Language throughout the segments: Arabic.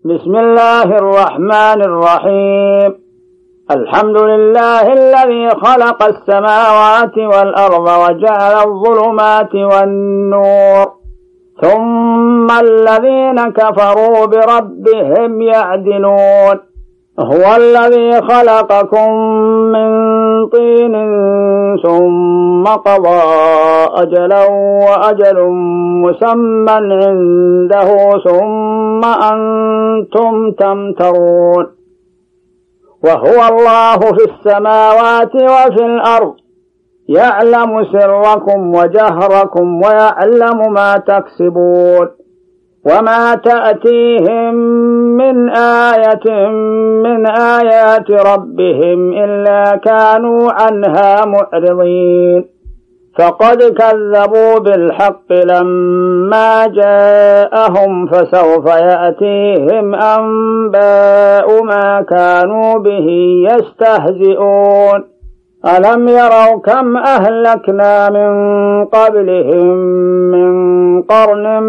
بسم الله الرحمن الرحيم. الحمد لله الذي خلق السماوات والأرض وجعل الظلمات والنور، ثم الذين كفروا بربهم يعدلون. هو الذي خلقكم من طين ثم قضى أجلا وأجل مسمى عنده ثم أنتم تمترون. وهو الله في السماوات وفي الأرض، يعلم سركم وجهركم ويعلم ما تكسبون. وما تأتيهم من آية من آيات ربهم إلا كانوا عنها معرضين. فقد كذبوا بالحق لما جاءهم، فسوف يأتيهم أنباء ما كانوا به يستهزئون. ألم يروا كم أهلكنا من قبلهم من قرن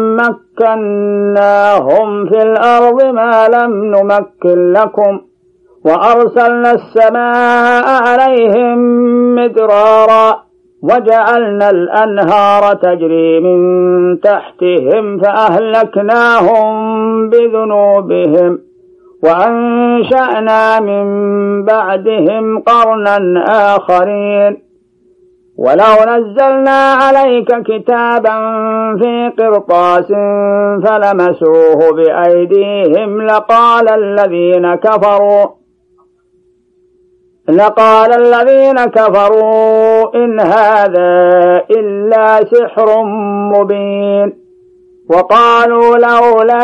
مكناهم في الأرض ما لم نمكن لكم، وأرسلنا السماء عليهم مدرارا، وجعلنا الأنهار تجري من تحتهم فأهلكناهم بذنوبهم، وأنشأنا من بعدهم قرنا آخرين. ولو نزلنا عليك كتابا في قرطاس فلمسوه بأيديهم لقال الذين كفروا إن هذا إلا سحر مبين. وقالوا لولا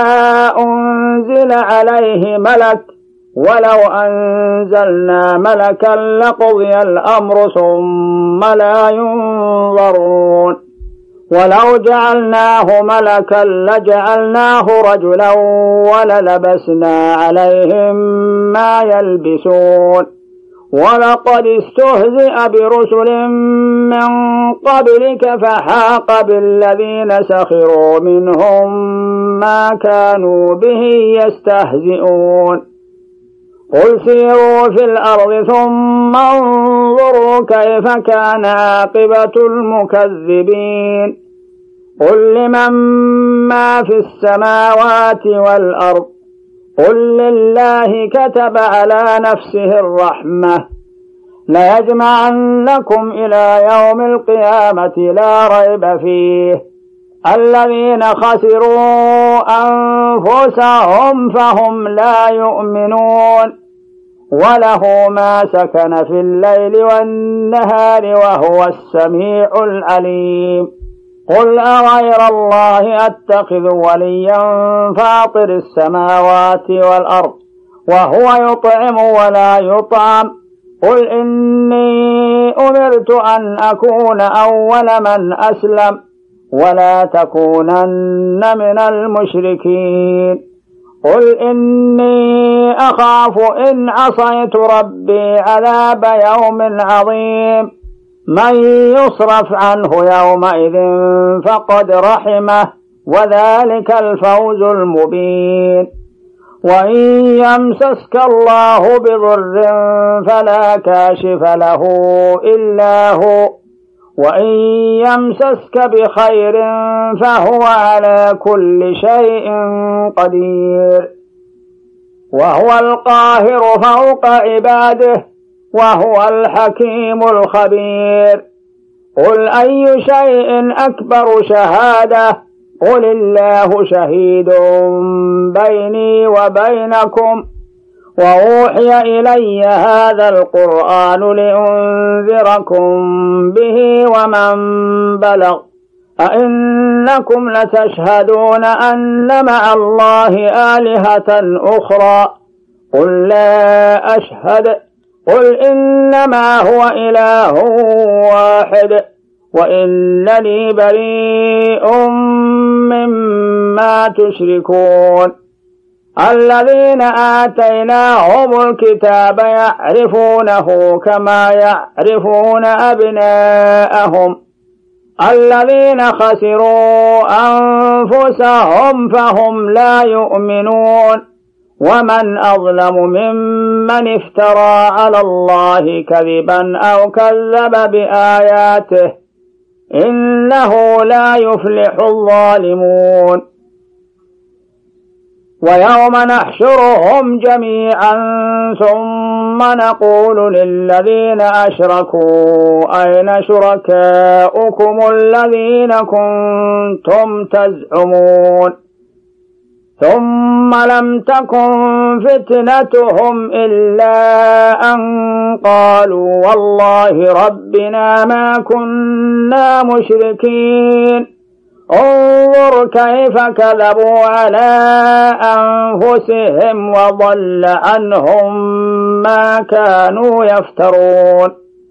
أنزل عليه ملك، ولو أنزلنا ملكا لقضي الأمر ثم لا ينظرون. ولو جعلناه ملكا لجعلناه رجلا وللبسنا عليهم ما يلبسون. ولقد استهزئ برسل من قبلك فحاق بالذين سخروا منهم ما كانوا به يستهزئون. قل سيروا في الأرض ثم انظروا كيف كان عاقبة المكذبين. قل لمن ما في السماوات والأرض، قل لله كتب على نفسه الرحمة ليجمعنكم إلى يوم القيامة لا ريب فيه. الذين خسروا أنفسهم فهم لا يؤمنون. وله ما سكن في الليل والنهار وهو السميع العليم. قل أغير الله أتخذ وليا فاطر السماوات والأرض وهو يطعم ولا يطعم. قل إني أمرت أن أكون أول من أسلم ولا تكونن من المشركين. قل إني أخاف إن عصيت ربي عذاب يوم عظيم. من يصرف عنه يومئذ فقد رحمه وذلك الفوز المبين. وإن يمسسك الله بضر فلا كاشف له إلا هو، وإن يمسسك بخير فهو على كل شيء قدير. وهو القاهر فوق عباده وهو الحكيم الخبير. قل أي شيء أكبر شهادة؟ قل الله شهيد بيني وبينكم. وأوحي إلي هذا القرآن لأنذركم به ومن بلغ. أئنكم لتشهدون أن مع الله آلهة أخرى؟ قل لا أشهد. قل إنما هو إله واحد وإنني بريء مما تشركون. الذين آتيناهم الكتاب يعرفونه كما يعرفون أبناءهم الذين خسروا أنفسهم فهم لا يؤمنون ومن أظلم ممن افترى على الله كذبا أو كذب بآياته إنه لا يفلح الظالمون ويوم نحشرهم جميعا ثم نقول للذين أشركوا أين شركاؤكم الذين كنتم تزعمون ثم لم تكن فتنتهم إلا أن قالوا والله ربنا ما كنا مشركين انظر كيف كذبوا على أنفسهم وضل عنهم ما كانوا يفترون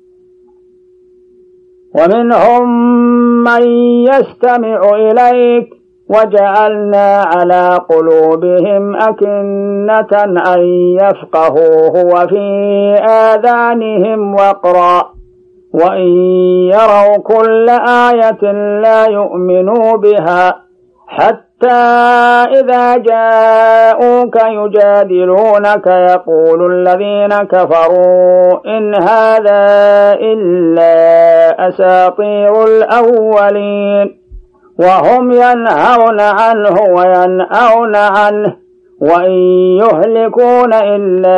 ومنهم من يستمع إليك وجعلنا على قلوبهم أكنة أن يفقهوه وفي آذانهم وقرا وإن يروا كل آية لا يؤمنوا بها حتى إذا جاءوك يجادلونك يقول الذين كفروا إن هذا إلا أساطير الأولين وهم ينهون عنه وينأون عنه وإن يهلكون إلا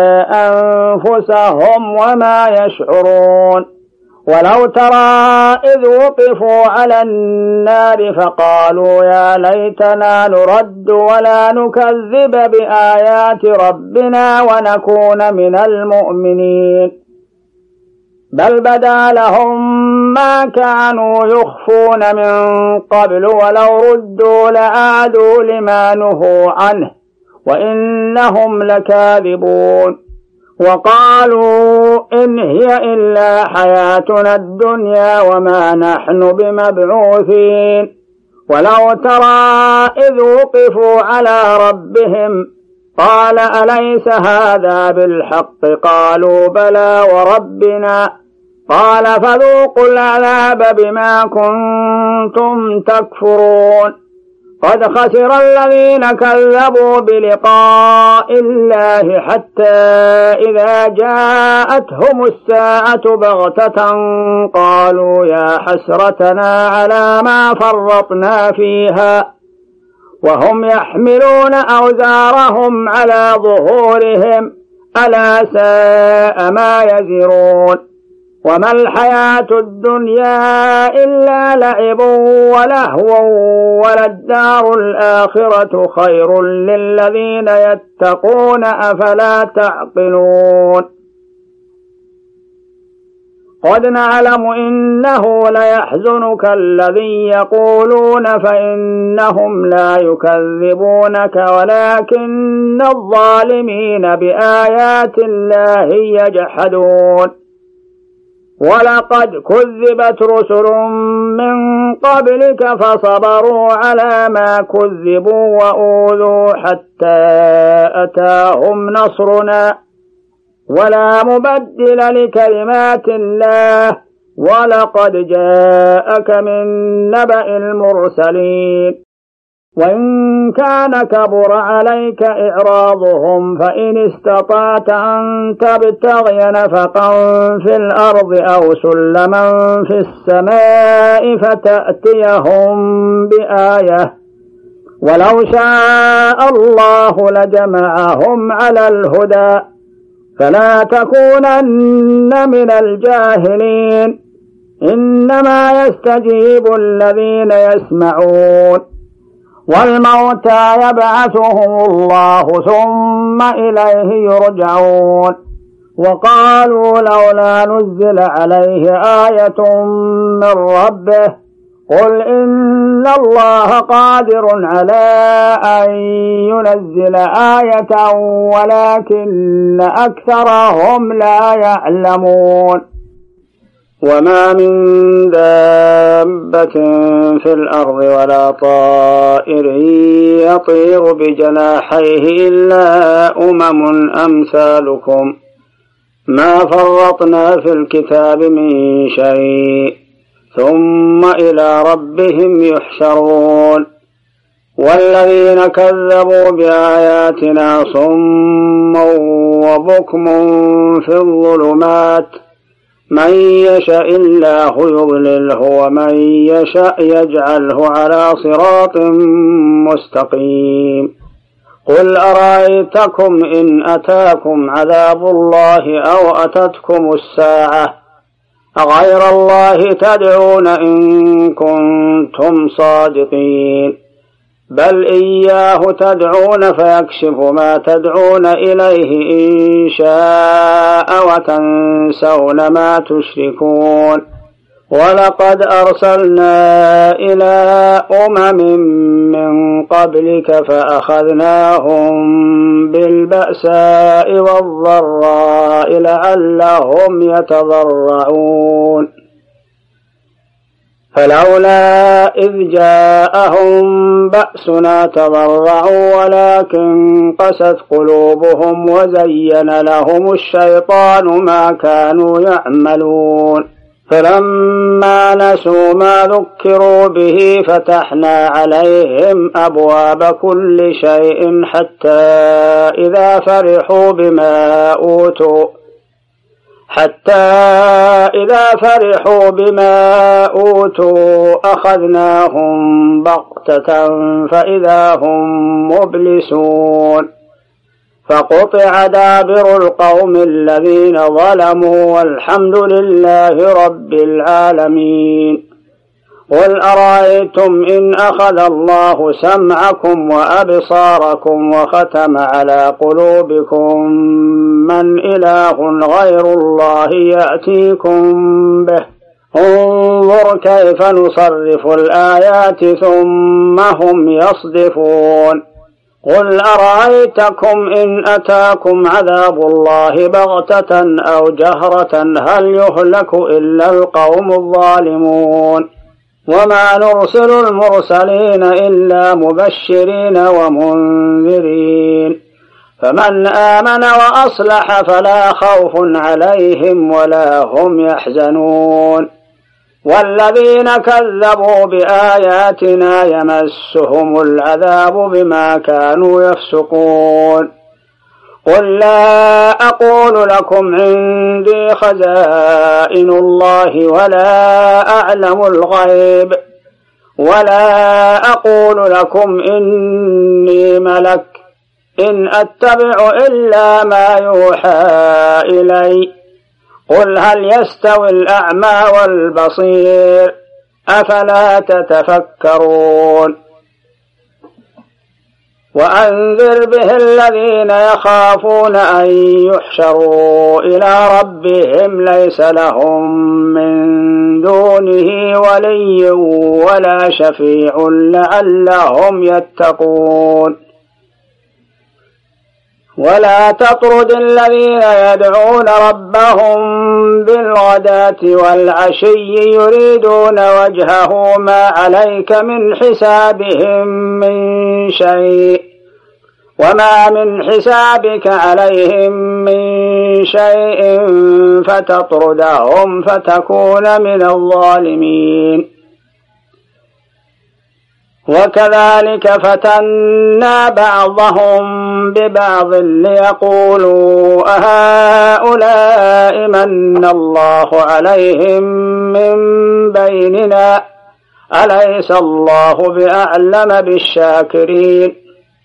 أنفسهم وما يشعرون ولو ترى إذ وقفوا على النار فقالوا يا ليتنا نرد ولا نكذب بآيات ربنا ونكون من المؤمنين بل بدا لهم ما كانوا يخفون من قبل ولو ردوا لأعادوا لما نهوا عنه وإنهم لكاذبون وقالوا إن هي إلا حياتنا الدنيا وما نحن بمبعوثين ولو ترى إذ وقفوا على ربهم قال أليس هذا بالحق قالوا بلى وربنا قال فذوقوا العذاب بما كنتم تكفرون قد خسر الذين كذبوا بلقاء الله حتى إذا جاءتهم الساعة بغتة قالوا يا حسرتنا على ما فرطنا فيها وهم يحملون أوزارهم على ظهورهم ألا ساء ما يزرون وما الحياة الدنيا إلا لعب ولهو وللدار الآخرة خير للذين يتقون أفلا تعقلون قد نعلم إنه ليحزنك الذي يقولون فإنهم لا يكذبونك ولكن الظالمين بآيات الله يجحدون ولقد كذبت رسل من قبلك فصبروا على ما كذبوا وأوذوا حتى أتاهم نصرنا ولا مبدل لكلمات الله ولقد جاءك من نبأ المرسلين وإن كان كبر عليك إعراضهم فإن استطعت أن تبتغي نفقا في الأرض أو سلما في السماء فتأتيهم بآية ولو شاء الله لجمعهم على الهدى فلا تكونن من الجاهلين إنما يستجيب الذين يسمعون والموتى يبعثهم الله ثم إليه يرجعون وقالوا لولا نزل عليه آية من ربه قل إن الله قادر على أن ينزل آية ولكن أكثرهم لا يعلمون وما من دابة في الأرض ولا طائر يطير بجناحيه إلا أمم أمثالكم ما فرطنا في الكتاب من شيء ثم إلى ربهم يحشرون والذين كذبوا بآياتنا صم وبكم في الظلمات من يشاء الله يضلله ومن يشاء يجعله على صراط مستقيم قل أرأيتكم إن أتاكم عذاب الله أو أتتكم الساعة أغير الله تدعون إن كنتم صادقين بل إياه تدعون فيكشف ما تدعون إليه إن شاء وتنسون ما تشركون ولقد أرسلنا إلى من قبلك فأخذناهم بالبأساء والضراء لعلهم يتضرعون فلولا إذ جاءهم بأسنا تضرعوا ولكن قست قلوبهم وزين لهم الشيطان ما كانوا يعملون فلما نسوا ما ذكروا به فتحنا عليهم أبواب كل شيء حتى إذا فرحوا بما أوتوا أخذناهم بغتة فإذا هم مبلسون فقطع دابر القوم الذين ظلموا والحمد لله رب العالمين قل أرأيتم إن أخذ الله سمعكم وأبصاركم وختم على قلوبكم من إله غير الله يأتيكم به انظر كيف نصرف الآيات ثم هم يصدفون قل أرأيتكم إن أتاكم عذاب الله بغتة أو جهرة هل يهلك إلا القوم الظالمون وما نرسل المرسلين إلا مبشرين ومنذرين فمن آمن وأصلح فلا خوف عليهم ولا هم يحزنون والذين كذبوا بآياتنا يمسهم العذاب بما كانوا يفسقون قل لا أقول لكم عندي خزائن الله ولا أعلم الغيب ولا أقول لكم إني ملك إن أتبع إلا ما يوحى إلي قل هل يستوي الأعمى والبصير أفلا تتفكرون وأنذر به الذين يخافون أن يحشروا إلى ربهم ليس لهم من دونه ولي ولا شفيع لعلهم يتقون ولا تطرد الذين يدعون ربهم بالغداة والعشي يريدون وجهه ما عليك من حسابهم من شيء وما من حسابك عليهم من شيء فتطردهم فتكون من الظالمين وكذلك فتنا بعضهم ببعض ليقولوا أهؤلاء من الله عليهم من بيننا أليس الله بأعلم بالشاكرين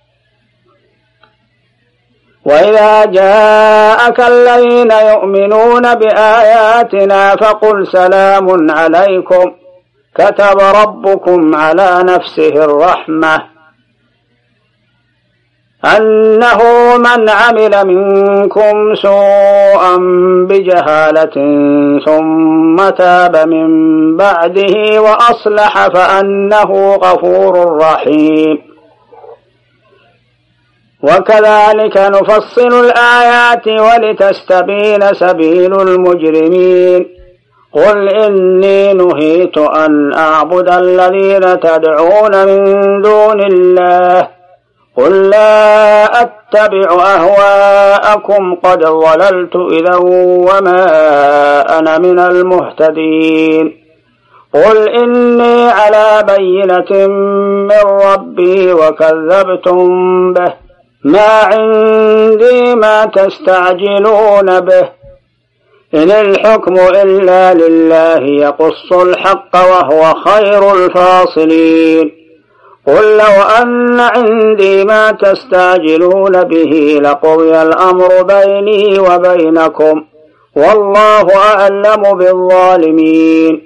وإذا جاءك الذين يؤمنون بآياتنا فقل سلام عليكم كتب ربكم على نفسه الرحمة أنه من عمل منكم سوءا بجهالة ثم تاب من بعده وأصلح فأنه غفور رحيم وكذلك نفصل الآيات ولتستبين سبيل المجرمين قل إني نهيت أن أعبد الذين تدعون من دون الله قل لا أتبع أهواءكم قد ضللت إذا وما أنا من المهتدين قل إني على بينة من ربي وكذبتم به، ما عندي ما تستعجلون به، إن الحكم إلا لله يقص الحق وهو خير الفاصلين. قل لو أن عندي ما تستعجلون به لقضي الأمر بيني وبينكم والله أعلم بالظالمين.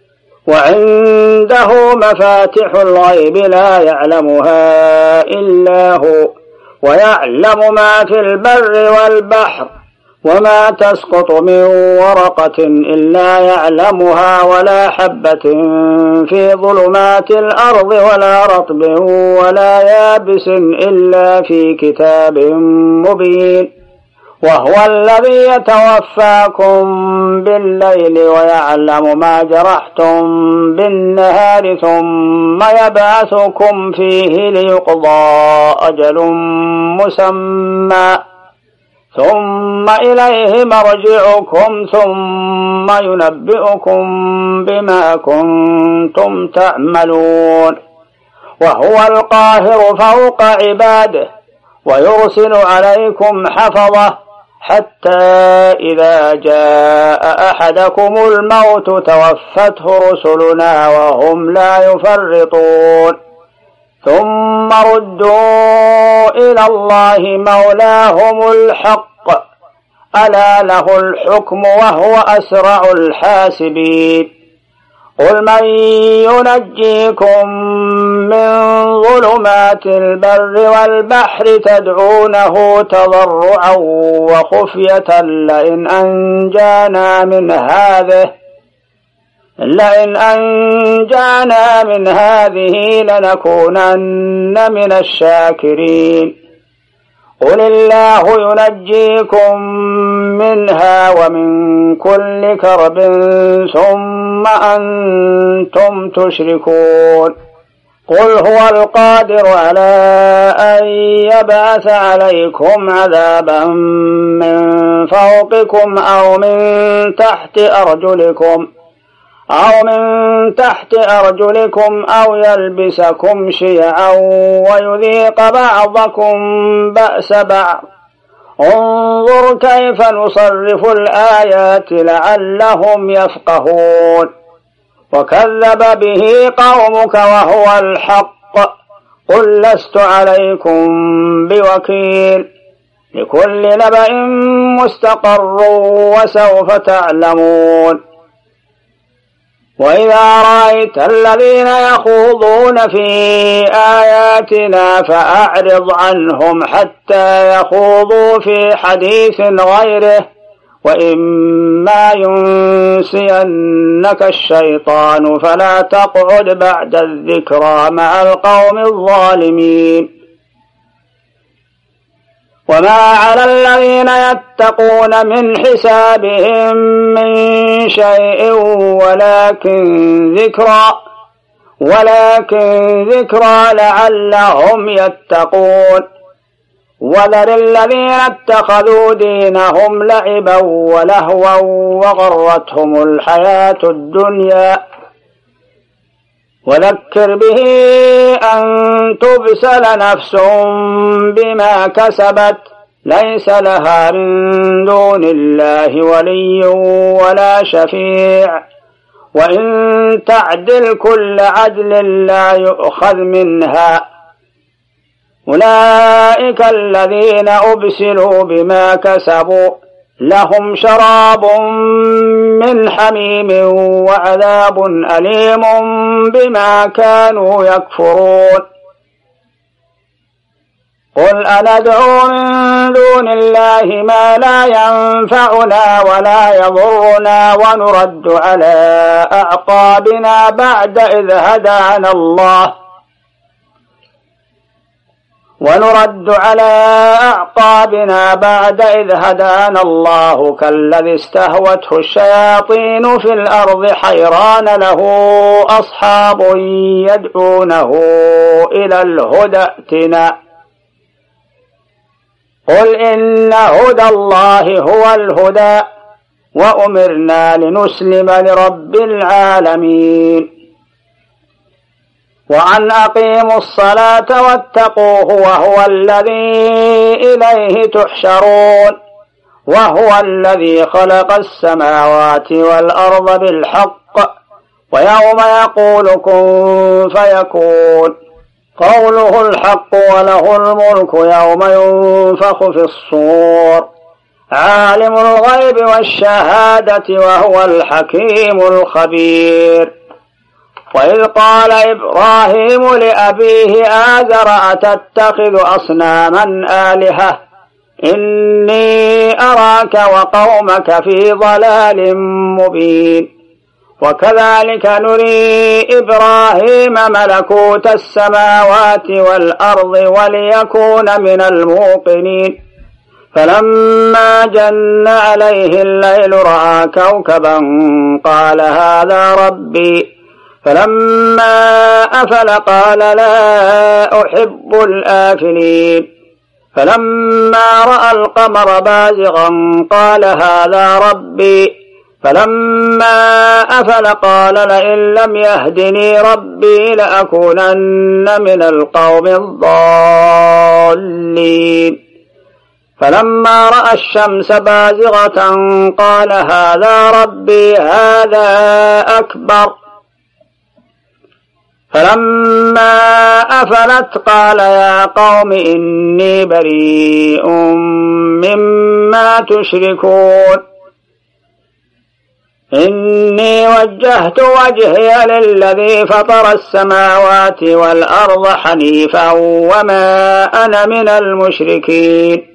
وعنده مفاتح الغيب لا يعلمها إلا هو، ويعلم ما في البر والبحر، وما تسقط من ورقة إلا يعلمها، ولا حبة في ظلمات الأرض ولا رطب ولا يابس إلا في كتاب مبين. وهو الذي يتوفاكم بالليل ويعلم ما جرحتم بالنهار ثم يبعثكم فيه ليقضى أجل مسمى ثم إليه مرجعكم ثم ينبئكم بما كنتم تعملون. وهو القاهر فوق عباده ويرسل عليكم حفظه حتى إذا جاء أحدكم الموت توفته رسلنا وهم لا يفرطون، ثم ردوا إلى الله مولاهم الحق ألا له الحكم وهو أسرع الحاسبين. قل من ينجيكم من ظلمات البر والبحر تدعونه تضرعا وخفية لئن أنجانا من هذه لنكونن من الشاكرين. قل الله ينجيكم منها ومن كل كرب ثم أنتم تشركون. قل هو القادر على أن يبعث عليكم عذابا من فوقكم أو من تحت أرجلكم أو يلبسكم شيعا ويذيق بعضكم بأس بعض. انظر كيف نصرف الآيات لعلهم يفقهون. وكذب به قومك وهو الحق قل لست عليكم بوكيل، لكل نبأ مستقر وسوف تعلمون. وإذا رأيت الذين يخوضون في آياتنا فأعرض عنهم حتى يخوضوا في حديث غيره، وإما ينسينك الشيطان فلا تقعد بعد الذكرى مع القوم الظالمين. وما على الذين يتقون من حسابهم من شيء ولكن ذكرى لعلهم يتقون. وذر الذين اتخذوا دينهم لعبا ولهوا وغرتهم الحياة الدنيا، وذكر به أن تبسل نفس بما كسبت ليس لها من دون الله ولي ولا شفيع، وإن تعدل كل عدل لا يؤخذ منها. أولئك الذين أبسلوا بما كسبوا لهم شراب من حميم وعذاب أليم بما كانوا يكفرون. قل أندعو من دون الله ما لا ينفعنا ولا يضرنا ونرد على أعقابنا بعد إذ هدانا الله كالذي استهوته الشياطين في الأرض حيران له أصحاب يدعونه إلى الهدى ائتنا. قل إن هدى الله هو الهدى، وأمرنا لنسلم لرب العالمين. وأن أقيموا الصلاة واتقوه وهو الذي إليه تحشرون، وهو الذي خلق السماوات والأرض بالحق، ويوم يقول كن فيكون قوله الحق، وله الملك يوم ينفخ في الصور، عالم الغيب والشهادة وهو الحكيم الخبير. وإذ قال إبراهيم لأبيه آزر أتتخذ أصناما آلهة إني أراك وقومك في ضلال مبين. وكذلك نري إبراهيم ملكوت السماوات والأرض وليكون من الموقنين. فلما جن عليه الليل رأى كوكبا قال هذا ربي، فلما أفل قال لا أحب الآفلين. فلما رأى القمر بازغا قال هذا ربي، فلما أفل قال لئن لم يهدني ربي لأكونن من القوم الضالين. فلما رأى الشمس بازغة قال هذا ربي هذا أكبر. فلما أفلت قال يا قوم إني بريء مما تشركون، إني وجهت وجهي للذي فطر السماوات والأرض حنيفا وما أنا من المشركين.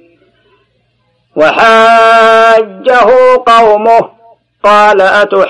وحاجه قومه قال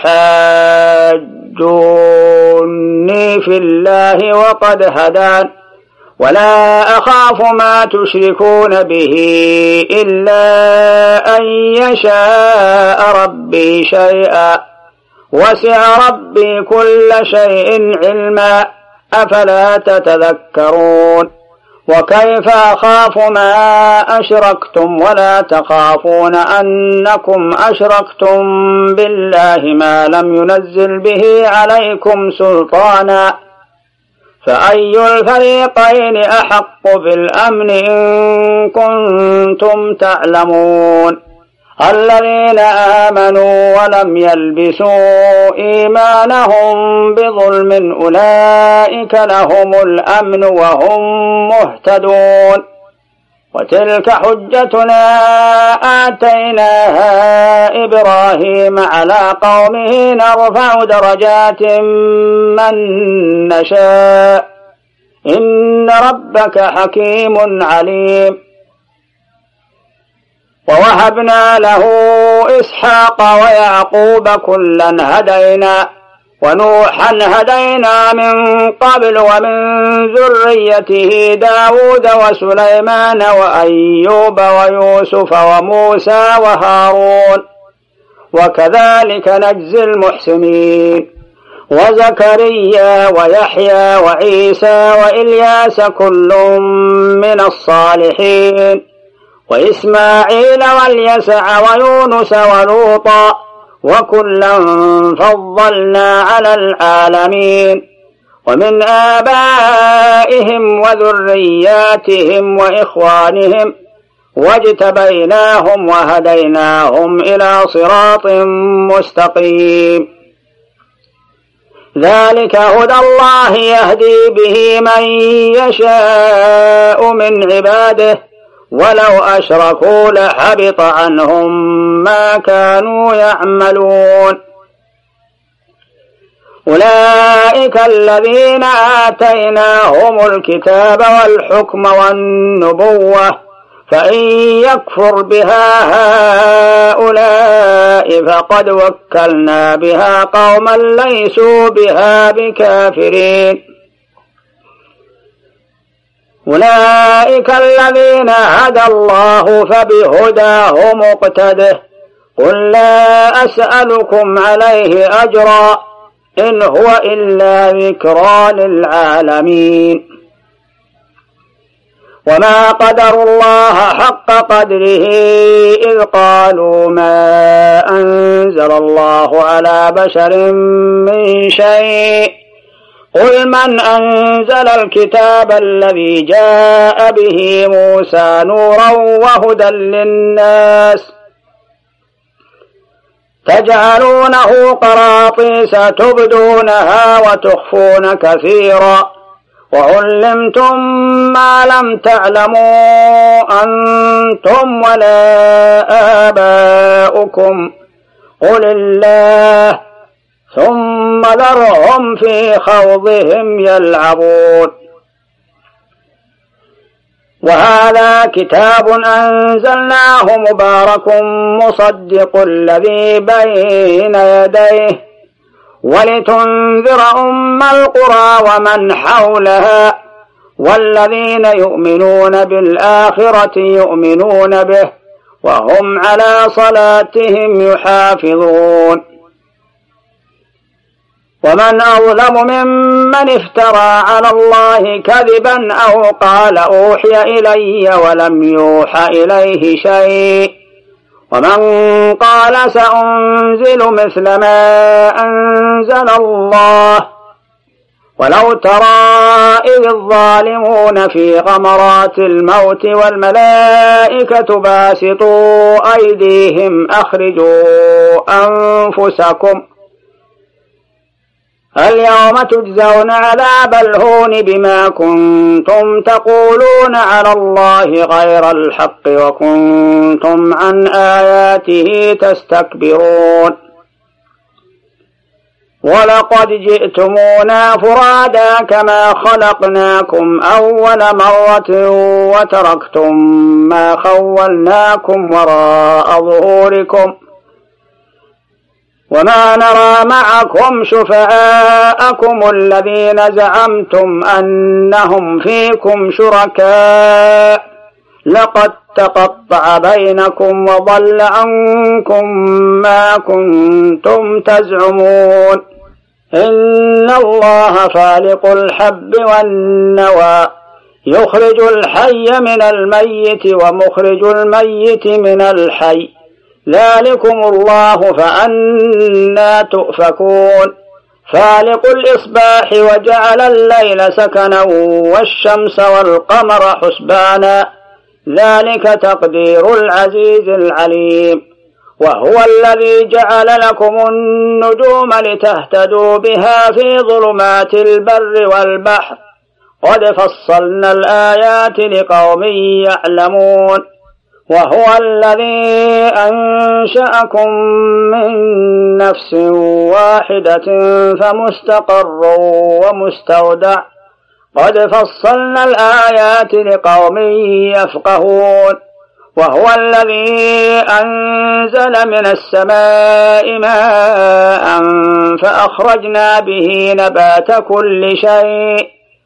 أتحاجوني في الله وقد هدان ولا أخاف ما تشركون به إلا أن يشاء ربي شيئا وسع ربي كل شيء علما أفلا تتذكرون. وكيف أخاف ما أشركتم ولا تخافون أنكم أشركتم بالله ما لم ينزل به عليكم سلطانا، فأي الفريقين أحق بالأمن إن كنتم تعلمون. الذين آمنوا ولم يلبسوا إيمانهم بظلم أولئك لهم الأمن وهم مهتدون. وتلك حجتنا آتيناها إبراهيم على قومه نرفع درجات من نشاء إن ربك حكيم عليم. ووهبنا له إسحاق ويعقوب كلا هدينا ونوحا هدينا من قبل ومن ذريته داود وسليمان وأيوب ويوسف وموسى وهارون وكذلك نجزي المحسنين. وزكريا ويحيى وعيسى وإلياس كل من الصالحين وإسماعيل واليسع ويونس ولوطا وكلا فضلنا على العالمين. ومن آبائهم وذرياتهم وإخوانهم واجتبيناهم وهديناهم إلى صراط مستقيم. ذلك هدى الله يهدي به من يشاء من عباده ولو أشركوا لحبط عنهم ما كانوا يعملون. أولئك الذين آتيناهم الكتاب والحكم والنبوة فإن يكفر بها هؤلاء فقد وكلنا بها قوما ليسوا بها بكافرين. أولئك الذين هدى الله فبهداه مقتده قل لا أسألكم عليه أجرا إن هو إلا ذكرى للعالمين. وما قدروا الله حق قدره إذ قالوا ما أنزل الله على بشر من شيء قل من أنزل الكتاب الذي جاء به موسى نورا وهدى للناس تجعلونه قراطيس تبدونها وتخفون كثيرا وعلمتم ما لم تعلموا أنتم ولا آباؤكم قل الله ثم ذرهم في خوضهم يلعبون. وهذا كتاب أنزلناه مبارك مصدق الذي بين يديه ولتنذر أم القرى ومن حولها والذين يؤمنون بالآخرة يؤمنون به وهم على صلاتهم يحافظون. ومن أظلم ممن افترى على الله كذبا أو قال أوحي إلي ولم يوحى إليه شيء ومن قال سأنزل مثل ما أنزل الله ولو ترى إذ الظالمون في غمرات الموت والملائكة باسطوا أيديهم أخرجوا أنفسكم اليوم تجزون عذاب الهون بما كنتم تقولون على الله غير الحق وكنتم عن آياته تستكبرون. ولقد جئتمونا فرادا كما خلقناكم أول مرة وتركتم ما خولناكم وراء ظهوركم وما نرى معكم شفعاءكم الذين زعمتم أنهم فيكم شركاء لقد تقطع بينكم وضل عنكم ما كنتم تزعمون إن الله فالق الحب والنوى يخرج الحي من الميت ومخرج الميت من الحي ذلكم الله فأنى تؤفكون. فالق الإصباح وجعل الليل سكنا والشمس والقمر حسبانا ذلك تقدير العزيز العليم. وهو الذي جعل لكم النجوم لتهتدوا بها في ظلمات البر والبحر قد فصلنا الآيات لقوم يعلمون. وهو الذي أنشأكم من نفس واحدة فمستقر ومستودع قد فصلنا الآيات لقوم يفقهون. وهو الذي أنزل من السماء ماء فأخرجنا به نبات كل شيء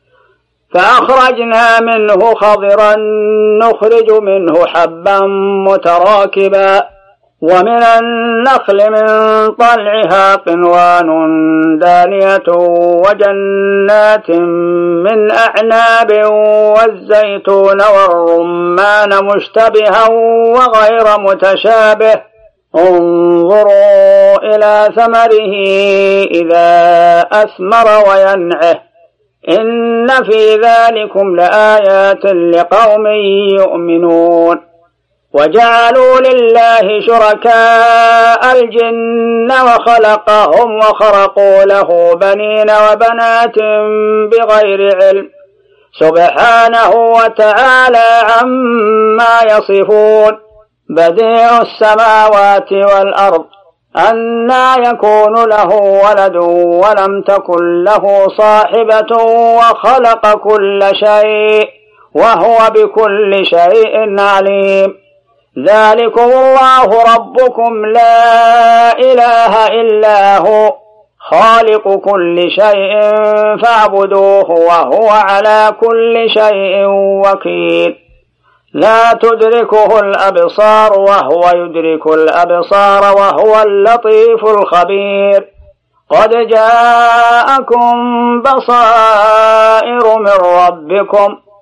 فأخرجنا منه خضرا نخرج منه حبا متراكبا ومن النخل من طلعها قنوان دانية وجنات من أعناب والزيتون والرمان مشتبها وغير متشابه انظروا إلى ثمره إذا أثمر وينعه إن في ذلكم لآيات لقوم يؤمنون. وجعلوا لله شركاء الجن وخلقهم وخرقوا له بنين وبنات بغير علم سبحانه وتعالى عما يصفون. بديع السماوات والأرض أنى يكون له ولد ولم تكن له صاحبة وخلق كل شيء وهو بكل شيء عليم. ذلكم الله ربكم لا إله إلا هو خالق كل شيء فاعبدوه وهو على كل شيء وكيل. لا تدركه الأبصار وهو يدرك الأبصار وهو اللطيف الخبير. قد جاءكم بصائر من ربكم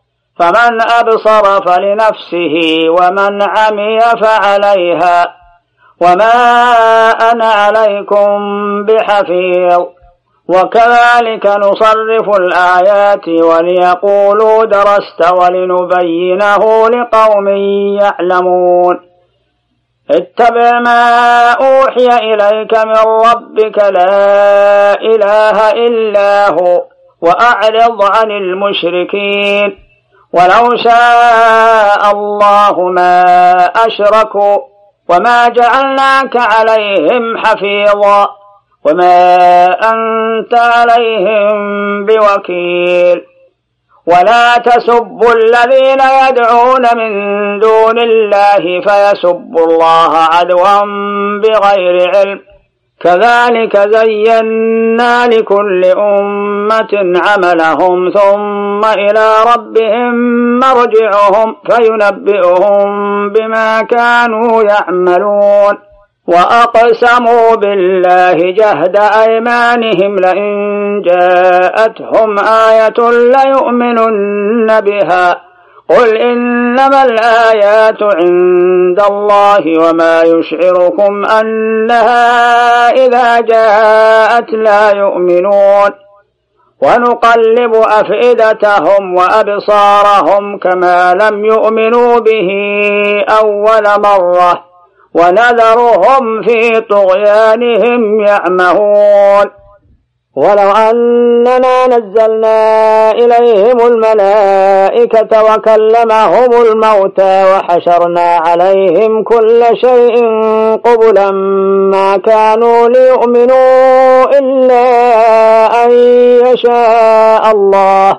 فمن أبصر فلنفسه ومن عمي فعليها وما أنا عليكم بحفيظ وكذلك نصرف الآيات وليقولوا درست ولنبينه لقوم يعلمون اتبع ما أوحي إليك من ربك لا إله إلا هو وأعرض عن المشركين ولو شاء الله ما أشركوا وما جعلناك عليهم حفيظا وما أنت عليهم بوكيل ولا تسبوا الذين يدعون من دون الله فيسبوا الله عدوا بغير علم كذلك زينا لكل أمة عملهم ثم إلى ربهم مرجعهم فينبئهم بما كانوا يعملون وأقسموا بالله جهد أيمانهم لئن جاءتهم آية ليؤمنن بها قل إنما الآيات عند الله وما يشعركم أنها إذا جاءت لا يؤمنون ونقلب أفئدتهم وأبصارهم كما لم يؤمنوا به أول مرة ونذرهم في طغيانهم يعمهون ولو أننا نزلنا إليهم الملائكة وكلمهم الموتى وحشرنا عليهم كل شيء قبلا ما كانوا ليؤمنوا إلا أن يشاء الله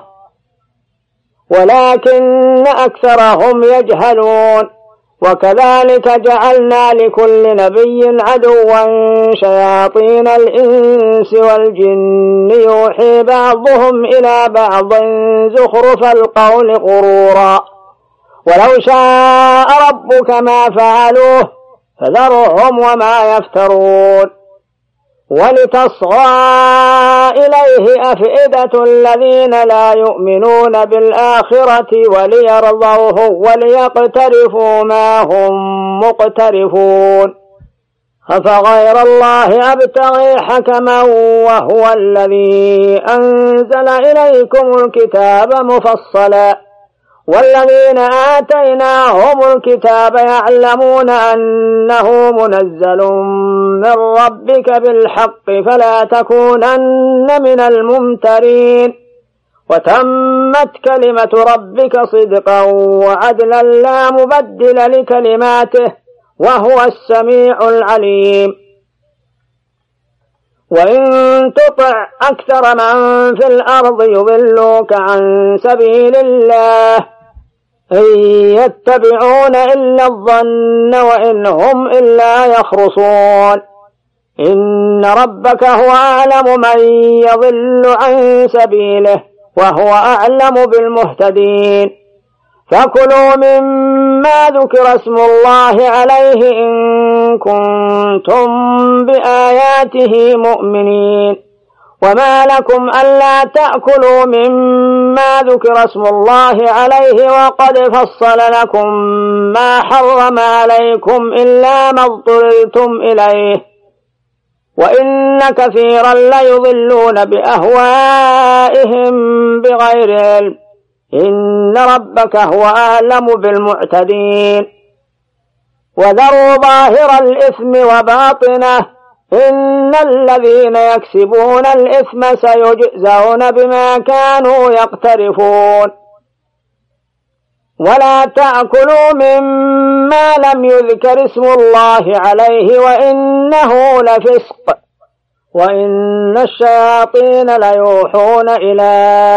ولكن أكثرهم يجهلون وكذلك جعلنا لكل نبي عدوا شياطين الإنس والجن يوحي بعضهم إلى بعض زخرف القول غرورا ولو شاء ربك ما فعلوه فذرهم وما يفترون ولتصغى إليه أفئدة الذين لا يؤمنون بالآخرة وليرضوه وليقترفوا ما هم مقترفون أفغير الله أبتغي حكما وهو الذي أنزل إليكم الكتاب مفصلا والذين آتيناهم الكتاب يعلمون أنه منزل من ربك بالحق فلا تكونن من الممترين وتمت كلمة ربك صدقا وعدلا لا مبدل لكلماته وهو السميع العليم وإن تطع أكثر من في الأرض يضلوك عن سبيل الله إن يتبعون إلا الظن وإن هم إلا يخرصون إن ربك هو أعلم من يضل عن سبيله وهو أعلم بالمهتدين فكلوا مما ذكر اسم الله عليه إن كنتم بآياته مؤمنين وما لكم ألا تأكلوا مما ذكر اسم الله عليه وقد فصل لكم ما حرم عليكم إلا ما اضطررتم إليه وإن كثيرا ليضلون بأهوائهم بغير علم إن ربك هو أعلم بالمعتدين وذروا ظاهر الإثم وباطنه إن الذين يكسبون الإثم سيجزون بما كانوا يقترفون ولا تأكلوا مما لم يذكر اسم الله عليه وإنه لفسق وإن الشياطين ليوحون إلى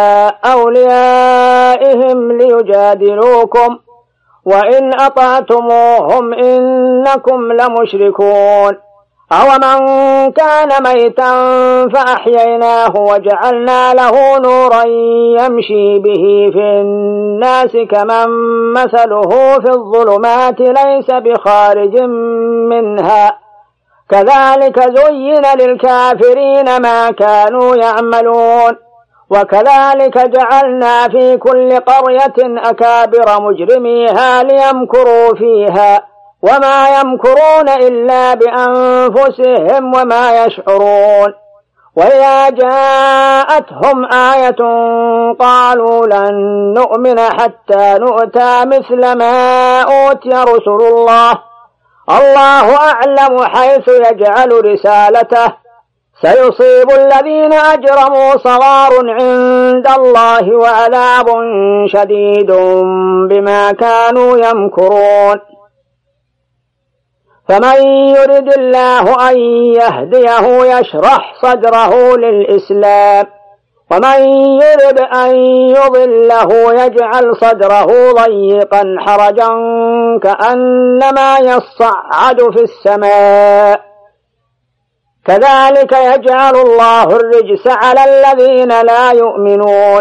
أوليائهم ليجادلوكم وإن أطعتموهم إنكم لمشركون أومن كان ميتا فأحييناه وجعلنا له نورا يمشي به في الناس كمن مثله في الظلمات ليس بخارج منها كذلك زين للكافرين ما كانوا يعملون وكذلك جعلنا في كل قرية أكابر مجرميها ليمكروا فيها وما يمكرون إلا بأنفسهم وما يشعرون. وإذا جاءتهم آية قالوا لن نؤمن حتى نؤتى مثل ما أوتي رسل الله، الله أعلم حيث يجعل رسالته، سيصيب الذين أجرموا صغار عند الله وعذاب شديد بما كانوا يمكرون. فمن يرد الله أن يهديه يشرح صدره للإسلام، ومن يرد أن يضله يجعل صدره ضيقا حرجا كأنما يصعد في السماء، كذلك يجعل الله الرجس على الذين لا يؤمنون.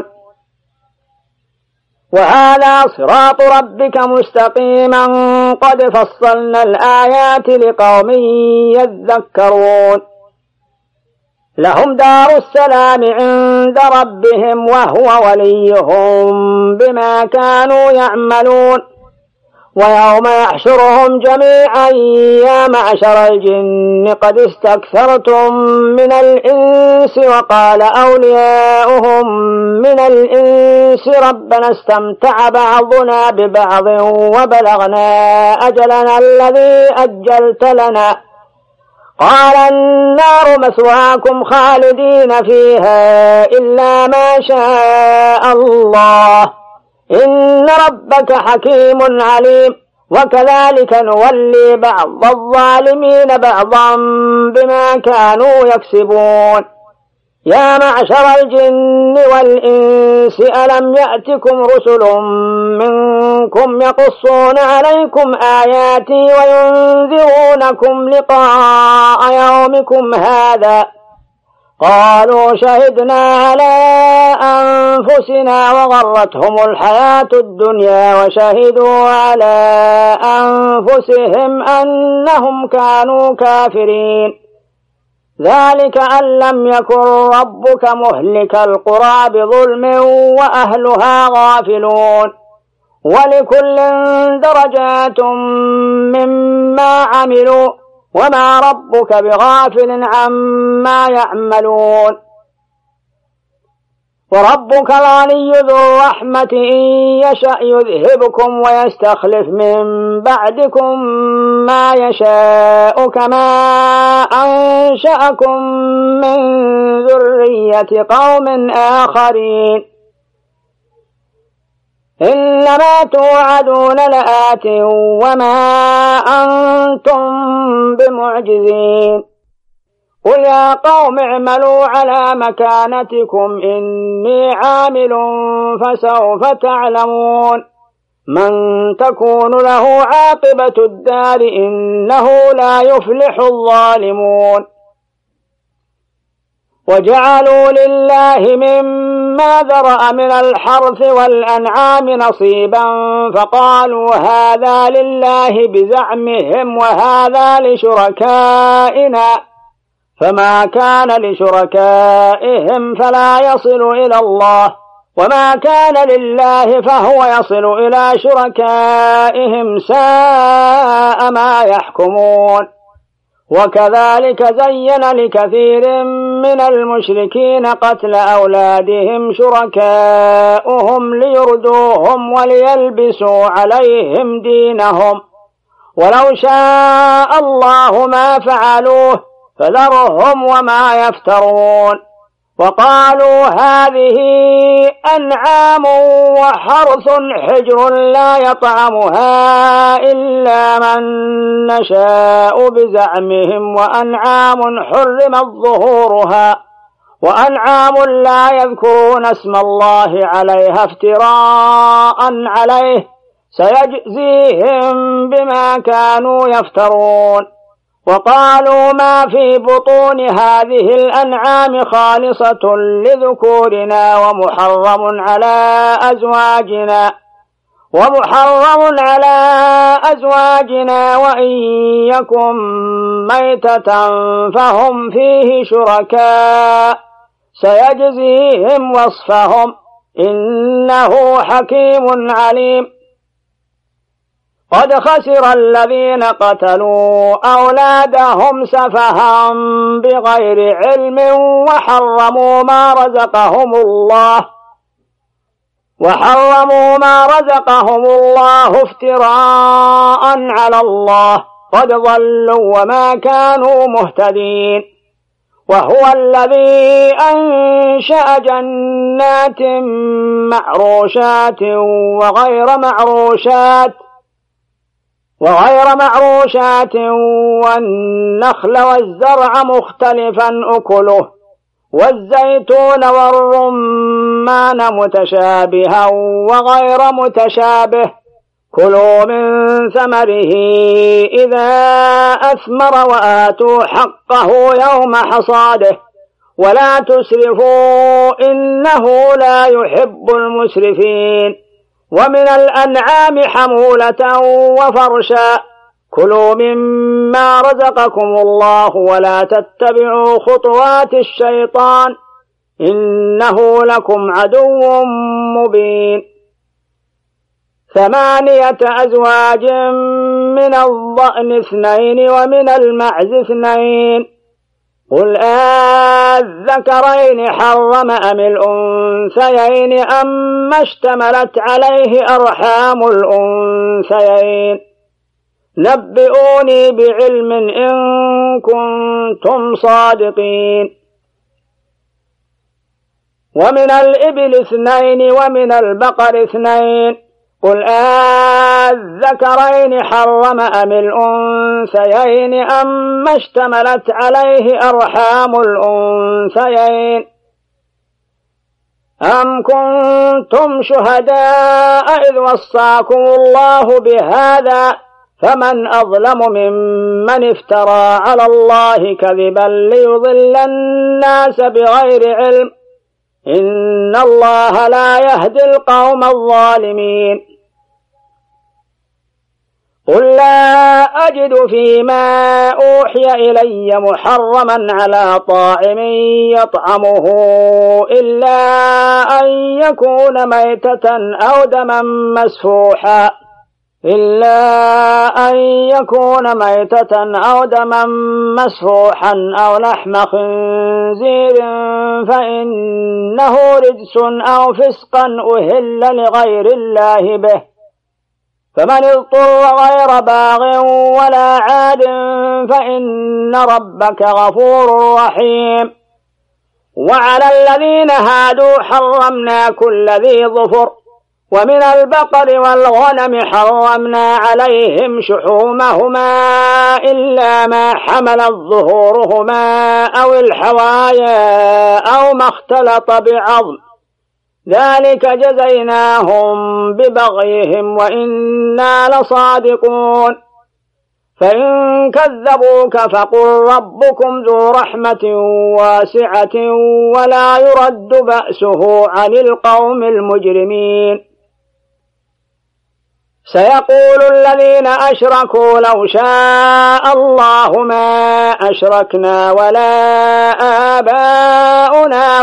وهذا صراط ربك مستقيما قد فصلنا الآيات لقوم يذكرون. لهم دار السلام عند ربهم وهو وليهم بما كانوا يعملون. ويوم يحشرهم جميعا يا معشر الجن قد استكثرتم من الإنس وقال أولياؤهم من الإنس ربنا استمتع بعضنا ببعض وبلغنا أجلنا الذي أجلت لنا، قال النار مثواكم خالدين فيها إلا ما شاء الله إن ربك حكيم عليم. وكذلك نولي بعض الظالمين بعضا بما كانوا يكسبون. يا معشر الجن والإنس ألم يأتكم رسل منكم يقصون عليكم آياتي وينذرونكم لقاء يومكم هذا؟ قالوا شهدنا على أنفسنا وغرتهم الحياة الدنيا وشهدوا على أنفسهم أنهم كانوا كافرين. ذلك أن لم يكن ربك مهلك القرى بظلم وأهلها غافلون. ولكل درجات مما عملوا وما ربك بغافل عما يعملون. وربك الغني ذو الرحمة إن يشأ يذهبكم ويستخلف من بعدكم ما يشاء كما أنشأكم من ذرية قوم آخرين. إنما توعدون لآت وما أنتم بمعجزين. قل يا قوم اعملوا على مكانتكم إني عامل فسوف تعلمون من تكون له عاقبة الدار إنه لا يفلح الظالمون. وجعلوا لله مما ذرأ من الحرث والأنعام نصيبا فقالوا هذا لله بزعمهم وهذا لشركائنا، فما كان لشركائهم فلا يصل إلى الله وما كان لله فهو يصل إلى شركائهم ساء ما يحكمون. وكذلك زين لكثير من المشركين قتل أولادهم شركاؤهم ليردوهم وليلبسوا عليهم دينهم ولو شاء الله ما فعلوه فذرهم وما يفترون. وقالوا هذه أنعام وحرث حجر لا يطعمها إلا من نشاء بزعمهم وأنعام حرمت ظهورها وأنعام لا يذكرون اسم الله عليها افتراء عليه سيجزيهم بما كانوا يفترون. وقالوا ما في بطون هذه الأنعام خالصة لذكورنا ومحرم على أزواجنا وإن يكن ميتة فهم فيه شركاء سيجزيهم وصفهم إنه حكيم عليم. قد خسر الذين قتلوا أولادهم سفها بغير علم وحرموا ما رزقهم الله افتراء على الله. قد ضلوا وما كانوا مهتدين. وهو الذي أنشأ جنات معروشات وغير معروشات والنخل والزرع مختلفا أكله والزيتون والرمان متشابها وغير متشابه. كلوا من ثمره إذا أثمر وآتوا حقه يوم حصاده ولا تسرفوا إنه لا يحب المسرفين. ومن الأنعام حمولة وفرشا. كلوا مما رزقكم الله ولا تتبعوا خطوات الشيطان إنه لكم عدو مبين. 8 أزواج من الضأن 2 ومن المعز 2. قل الذكرين حرم أم الأنثيين أما اشتملت عليه أرحام الأنثيين. نبئوني بعلم إن كنتم صادقين. ومن الإبل 2 ومن البقر 2. قل الذكرين حرم أم الأنثيين أما اشتملت عليه أرحام الأنثيين. أم كنتم شهداء إذ وصاكم الله بهذا فمن أظلم ممن افترى على الله كذبا ليضل الناس بغير علم إن الله لا يهدي القوم الظالمين. قل لا أجد فيما أوحي إلي محرما على طاعم يطعمه إلا أن يكون ميتة أو دما مسفوحا أو لحم خنزير فإنه رجس أو فسقا أهل لغير الله به. فمن اضطر غير باغ ولا عاد فإن ربك غفور رحيم. وعلى الذين هادوا حرمنا كل ذي ظفر ومن البقر والغنم حرمنا عليهم شحومهما إلا ما حملت ظهورهما أو الحوايا أو ما اختلط بعظم ذلك جزيناهم ببغيهم وإنا لصادقون. فإن كذبوك فقل ربكم ذو رحمة واسعة ولا يرد بأسه عن القوم المجرمين. سيقول الذين أشركوا لو شاء الله ما أشركنا ولا آباؤنا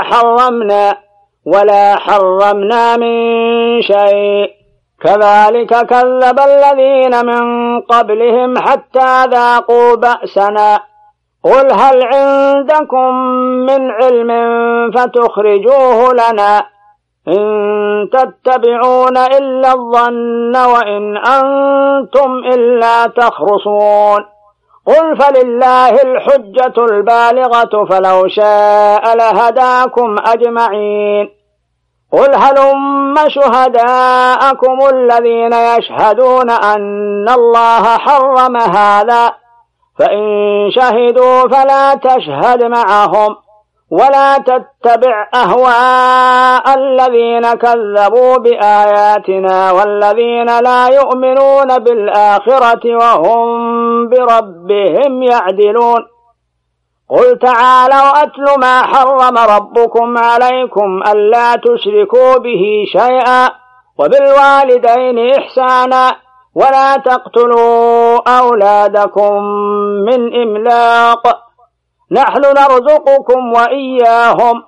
ولا حرمنا من شيء كذلك كذب الذين من قبلهم حتى ذاقوا بأسنا. قل هل عندكم من علم فتخرجوه لنا إن تتبعون إلا الظن وإن أنتم إلا تخرصون. قل فلله الحجة البالغة فلو شاء لهداكم أجمعين. قل هلم شهداءكم الذين يشهدون أن الله حرم هذا فإن شهدوا فلا تشهد معهم ولا تتبع أهواء الذين كذبوا بآياتنا والذين لا يؤمنون بالآخرة وهم بربهم يعدلون. قل تعالوا أتل ما حرم ربكم عليكم ألا تشركوا به شيئا وبالوالدين إحسانا ولا تقتلوا أولادكم من إملاق نحن نرزقكم وإياهم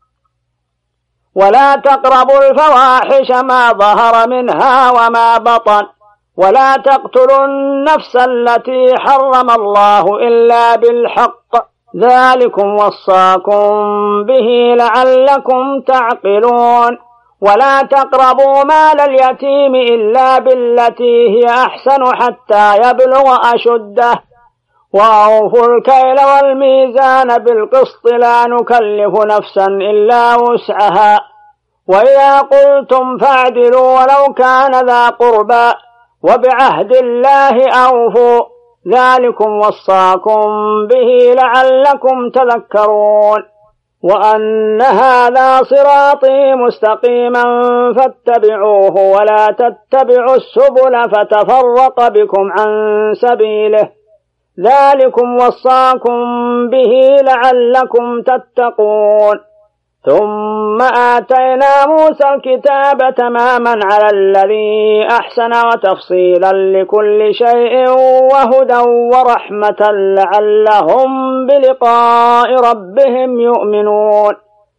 ولا تقربوا الفواحش ما ظهر منها وما بطن ولا تقتلوا النفس التي حرم الله إلا بالحق ذلكم وصاكم به لعلكم تعقلون ولا تقربوا مال اليتيم إلا بالتي هي أحسن حتى يبلغ أشده وأوفوا الكيل والميزان بالقسط لا نكلف نفسا إلا وسعها وإذا قلتم فاعدلوا ولو كان ذا قربى وبعهد الله أوفوا ذلكم وصاكم به لعلكم تذكرون وأن هذا صراطي مستقيما فاتبعوه ولا تتبعوا السبل فتفرق بكم عن سبيله ذلكم وصاكم به لعلكم تتقون ثم آتينا موسى الكتاب تماما على الذي أحسن وتفصيلا لكل شيء وهدى ورحمة لعلهم بلقاء ربهم يؤمنون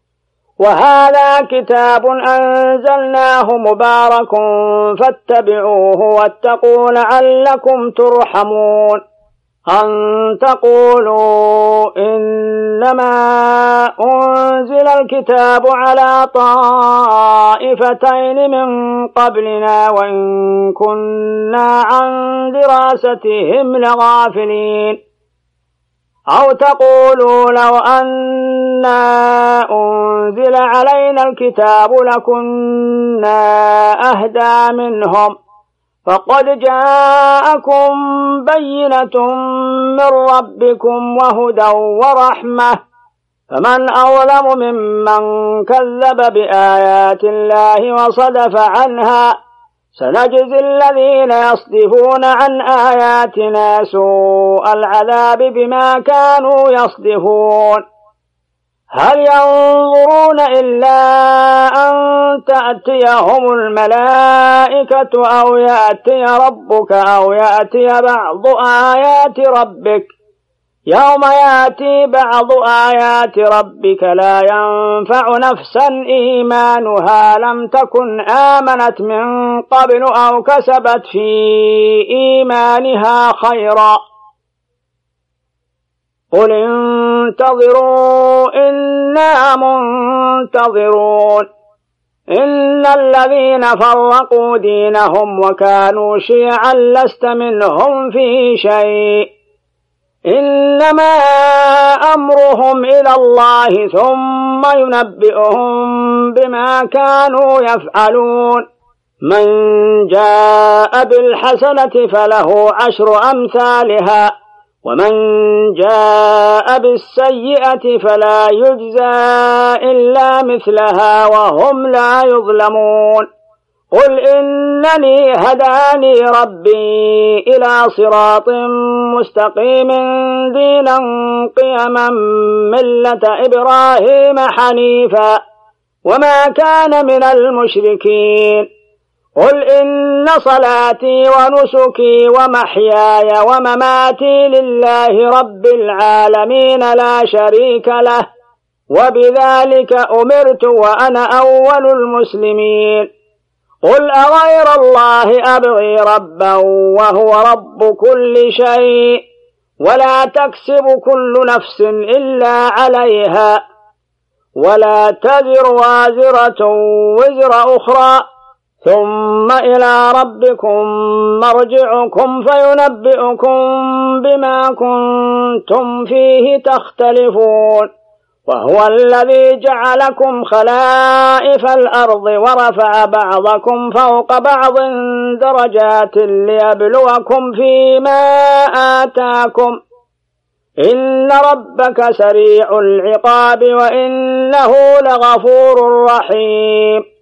وهذا كتاب أنزلناه مبارك فاتبعوه واتقوا لعلكم ترحمون أن تقولوا إنما أنزل الكتاب على طائفتين من قبلنا وإن كنا عن دراستهم لغافلين أو تقولوا لو أنا أنزل علينا الكتاب لكنا أهدى منهم فقد جاءكم بينة من ربكم وهدى ورحمة فمن أظلم ممن كذب بآيات الله وصدف عنها سنجزي الذين يصدفون عن آياتنا سوء العذاب بما كانوا يصدفون هل ينظرون إلا أن تأتيهم الملائكة أو يأتي ربك أو يأتي بعض آيات ربك يوم يأتي بعض آيات ربك لا ينفع نفسا إيمانها لم تكن آمنت من قبل أو كسبت في إيمانها خيرا قل انتظروا إنا منتظرون إن الذين فرقوا دينهم وكانوا شيعا لست منهم في شيء إنما أمرهم إلى الله ثم ينبئهم بما كانوا يفعلون من جاء بالحسنة فله 10 أمثالها ومن جاء بالسيئة فلا يجزى إلا مثلها وهم لا يظلمون قل إنني هداني ربي إلى صراط مستقيم دينا قيما ملة إبراهيم حنيفا وما كان من المشركين قل إن صلاتي ونسكي ومحياي ومماتي لله رب العالمين لا شريك له وبذلك أمرت وأنا أول المسلمين قل أغير الله أبغي ربا وهو رب كل شيء ولا تكسب كل نفس إلا عليها ولا تزر وازرة وزر أخرى ثم إلى ربكم مرجعكم فينبئكم بما كنتم فيه تختلفون وهو الذي جعلكم خلائف الأرض ورفع بعضكم فوق بعض درجات ليبلوكم فيما آتاكم إن ربك سريع العقاب وإنه لغفور رحيم